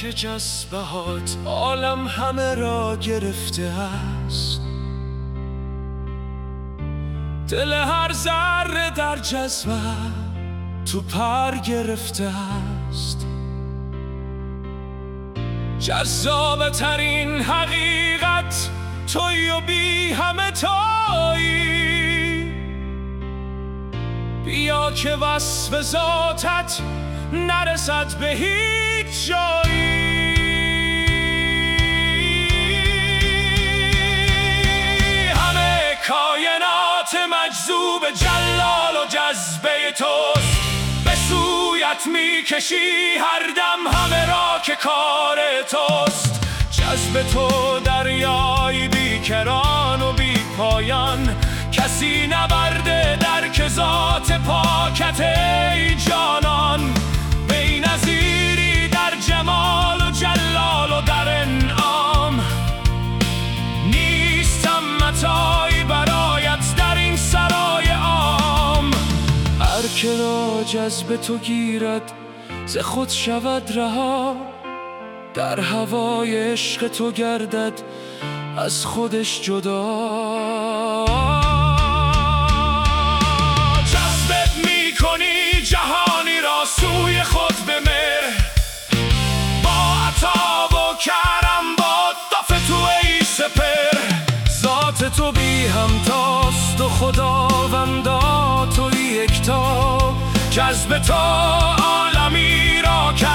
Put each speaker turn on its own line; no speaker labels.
جذبهات عالم همه را گرفته است. دل هر ذره در جذبه تو پر گرفته است. جذاب ترین حقیقت تویی و بی همه تایی. بیا که وصف ذاتت نرسد به هیچ جایی. همه کائنات مجذوب جلال و جذبه توست. به سویت میکشی هر دم همه را که کار توست. جذب تو دریای بیکران و بی پایان، کسی نبرده درک ذات پاکت ای جانان. بی‌نظیری در جمال و جلال و در انعام، نیستم متاعی برایت در این سرای عام. هر که را جذب تو گیرد ز خود شود رها، در هوای عشق تو گردد از خودش جدا. جذبت میکنی جهانی را سوی خود بمر، با عطا و کرم با دف تو ای سپر. ذات تو بی همتاست و خداوندا توی یکتا. جذب تو عالمی را